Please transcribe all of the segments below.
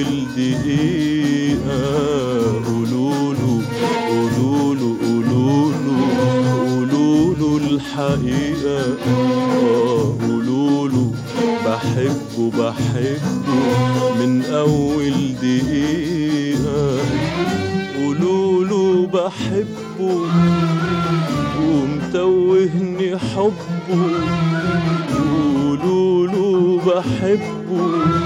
أول دقيقة قولوله قولوله قولوله قولوله الحقيقة، قولوله بحبه بحبه من أول دقيقة، قولوله بحبه ومتوهني حبه، قولوله بحبه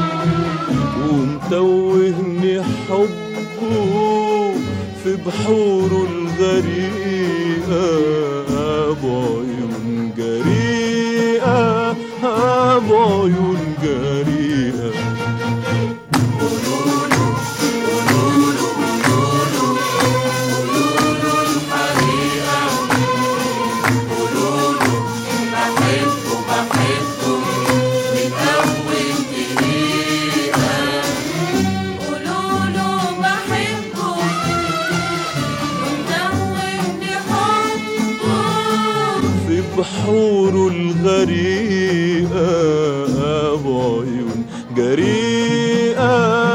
ومتوهني حبه في بحوره الغريقة، بعيون جريئة بعيون جريئة. بحوره الغريقة بعيون جريئة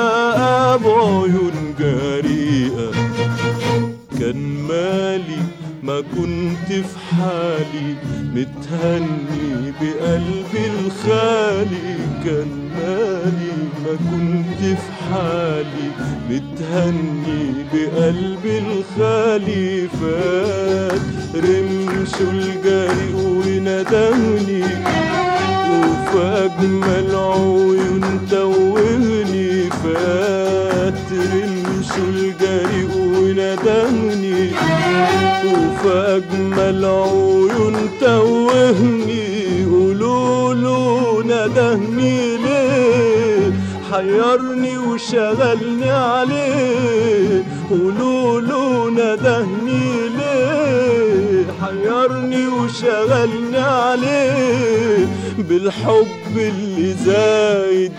بعيون جريئة. كان مالي ما كنت في حالي متهني بقلبي الخالي، كان مالي ما كنت في حالي متهني بقلبي الخالي، فات رمشه الجريء وندهني وفي أجمل عيون توهني، فات رمشه الجريء وندهني وفي أجمل عيون توهني، قولوله ندهني ليه حيرني وشغلني عليه، قولوله ندهني ليه حيرني وشغلني عليه، بالحب اللي زايد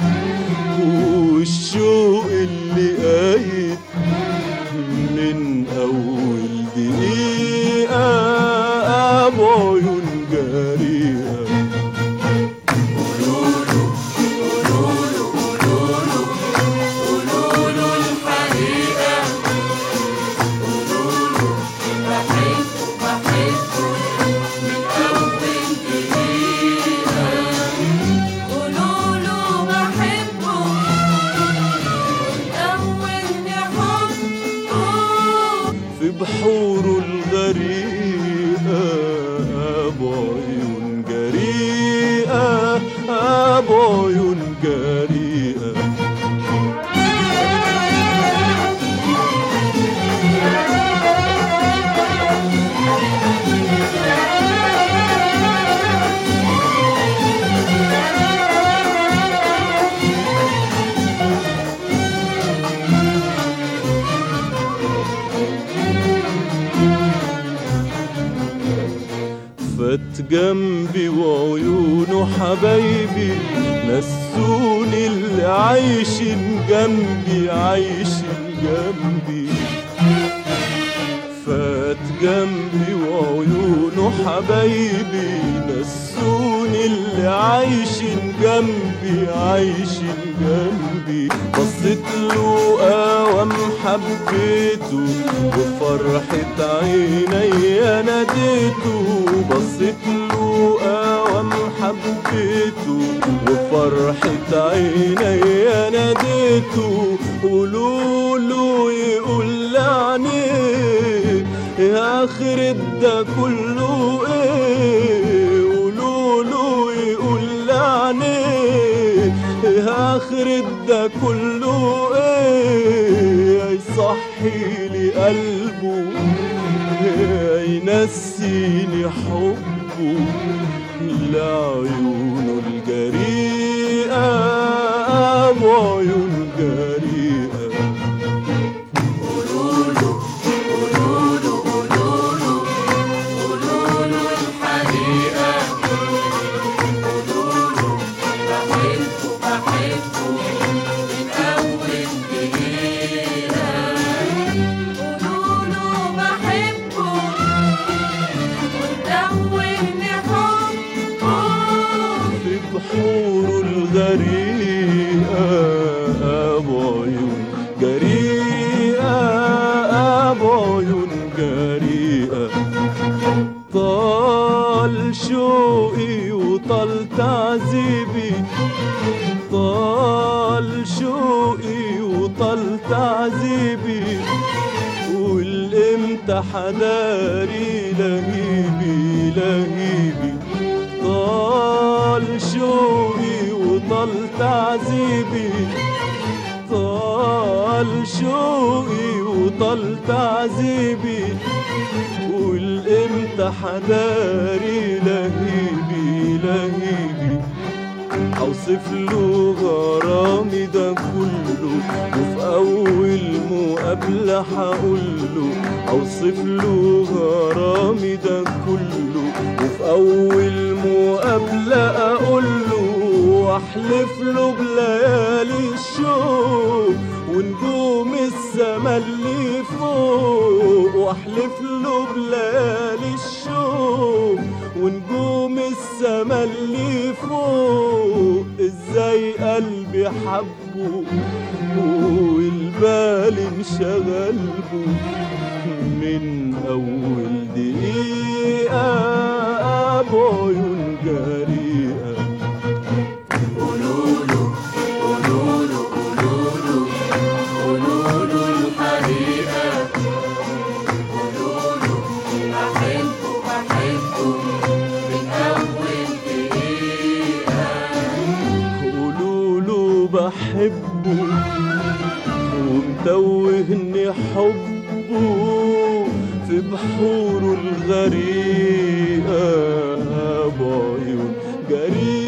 والشوق اللي قايد من أول دقيقة بعيون جريئة. في بحوره الغريقة بعيون جريئة بعيون جريئة. فات جنبي وعيونه حبايبي نسوني اللي عايشين جنبي عايشين جنبي، فات جنبي وعيونه حبايبي نسوني اللي عايشين جنبي عايشين جنبي، بصيت له قوام حبيته وفرحة عيني ناديته، بصيت له قوام حبيته وفرحة عيني ناديته، قولوله يقول لعنيه يا آخر ده كله ايه، قولوله يقول لعنيه يا آخر ده كله ايه، يصحي لي قلبه ينسيني حبه لعيونه الجريئة بعيون جريئة. Oh وطال تعذيبي، والامتى حداري لهيبي لهيبي. طال شوقي وطال تعذيبي، طال شوقي وطال تعذيبي، والامتى حداري لهيبي لهيبي. اوصف له غرامي ده كله، وفي اول مقابله هقوله. اوصف له غرامي ده كله، وفي اول مقابله اقوله. واحلف له بليالي الشوق ونجوم السما اللي فوق. واحلف له بليالي الشوق ونجوم السما اللي فوق. ازاي قلبي حبه والبال انشغل بو، من اول دقيقة بعيون جريئة. قولوله قولوله قولوله قولوله الحقيقة. قولوله بحبه بحبه من أول دقيقة. قولوله بحبه ومتوهني حبه في بحوره الغريقة بعيون جريئة.